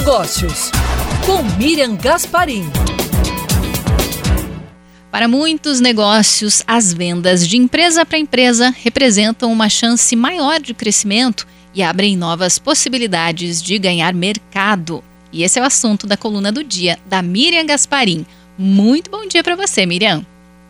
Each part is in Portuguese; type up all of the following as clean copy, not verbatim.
Negócios, com Miriam Gasparim. Para muitos negócios, as vendas de empresa para empresa representam uma chance maior de crescimento e abrem novas possibilidades de ganhar mercado. E esse é o assunto da coluna do dia da Miriam Gasparim. Muito bom dia para você, Miriam.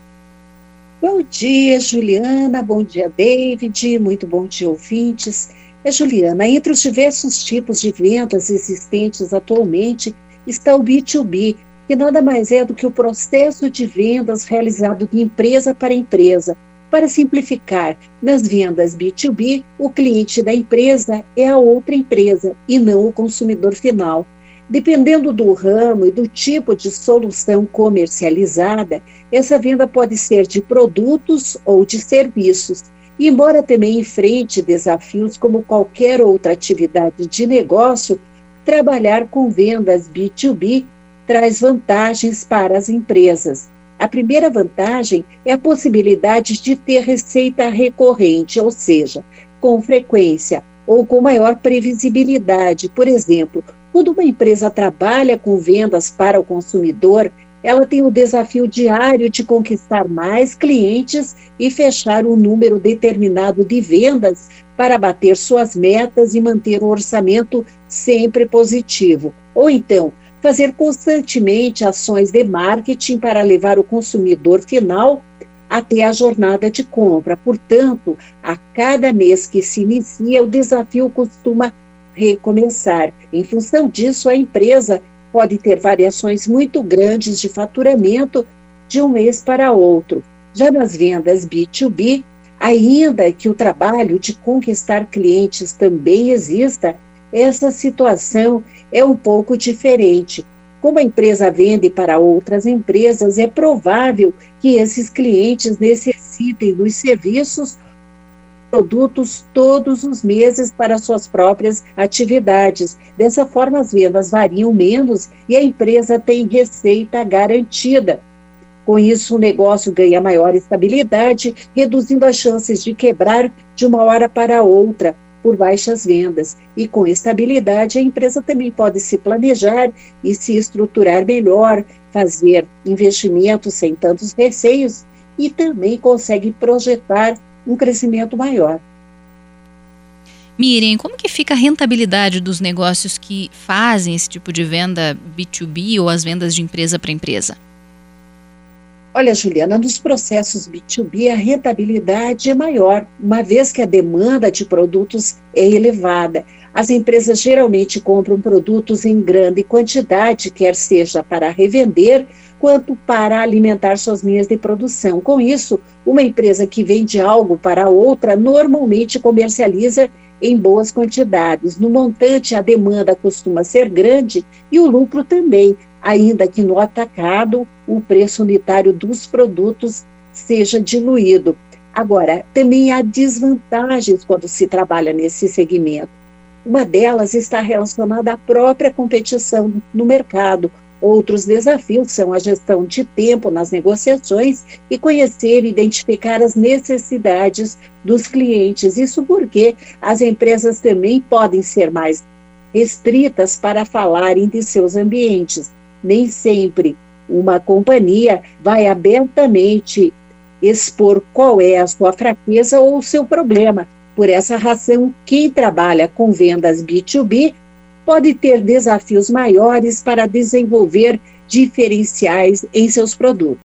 Bom dia, Juliana. Bom dia, David. Muito bom dia, ouvintes. Juliana, entre os diversos tipos de vendas existentes atualmente está o B2B, que nada mais é do que o processo de vendas realizado de empresa para empresa. Para simplificar, nas vendas B2B, o cliente da empresa é a outra empresa e não o consumidor final. Dependendo do ramo e do tipo de solução comercializada, essa venda pode ser de produtos ou de serviços. E embora também enfrente desafios como qualquer outra atividade de negócio, trabalhar com vendas B2B traz vantagens para as empresas. A primeira vantagem é a possibilidade de ter receita recorrente, ou seja, com frequência ou com maior previsibilidade. Por exemplo, quando uma empresa trabalha com vendas para o consumidor, ela tem o desafio diário de conquistar mais clientes e fechar um número determinado de vendas para bater suas metas e manter o orçamento sempre positivo. Ou então, fazer constantemente ações de marketing para levar o consumidor final até a jornada de compra. Portanto, a cada mês que se inicia, o desafio costuma recomeçar. Em função disso, a empresa pode ter variações muito grandes de faturamento de um mês para outro. Já nas vendas B2B, ainda que o trabalho de conquistar clientes também exista, essa situação é um pouco diferente. Como a empresa vende para outras empresas, é provável que esses clientes necessitem dos serviços produtos todos os meses para suas próprias atividades. Dessa forma, as vendas variam menos e a empresa tem receita garantida. Com isso, o negócio ganha maior estabilidade, reduzindo as chances de quebrar de uma hora para outra por baixas vendas. E com estabilidade, a empresa também pode se planejar e se estruturar melhor, fazer investimentos sem tantos receios e também consegue projetar um crescimento maior. Miriam, como que fica a rentabilidade dos negócios que fazem esse tipo de venda B2B ou as vendas de empresa para empresa? Olha, Juliana, nos processos B2B a rentabilidade é maior, uma vez que a demanda de produtos é elevada. As empresas geralmente compram produtos em grande quantidade, quer seja para revender, quanto para alimentar suas linhas de produção. Com isso, uma empresa que vende algo para outra normalmente comercializa em boas quantidades. No montante, a demanda costuma ser grande e o lucro também, ainda que no atacado o preço unitário dos produtos seja diluído. Agora, também há desvantagens quando se trabalha nesse segmento. Uma delas está relacionada à própria competição no mercado. Outros desafios são a gestão de tempo nas negociações e conhecer e identificar as necessidades dos clientes. Isso porque as empresas também podem ser mais restritas para falarem de seus ambientes. Nem sempre uma companhia vai abertamente expor qual é a sua fraqueza ou o seu problema. Por essa razão, quem trabalha com vendas B2B pode ter desafios maiores para desenvolver diferenciais em seus produtos.